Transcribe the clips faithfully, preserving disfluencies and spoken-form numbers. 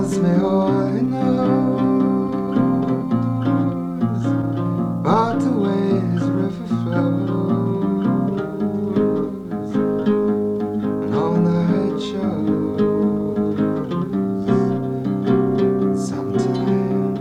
tells me all he knows about the way his river flows and all night shows. Sometime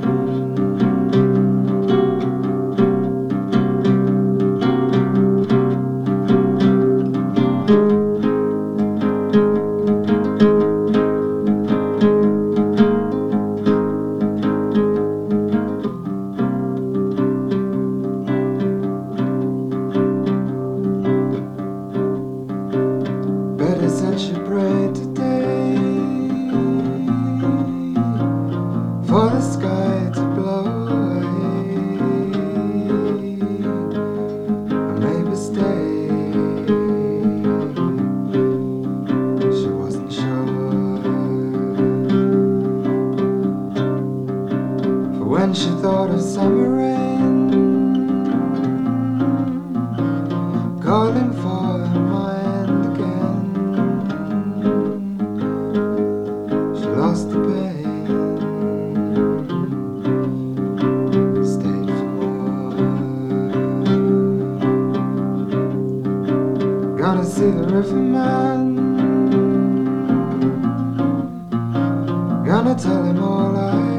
Betty said she prayed today for the sky to blow away or maybe stay. She wasn't sure, for when she thought of summer rain calling for her mind again, she lost the pain, stayed for more. Gonna see the riverman, gonna tell him all I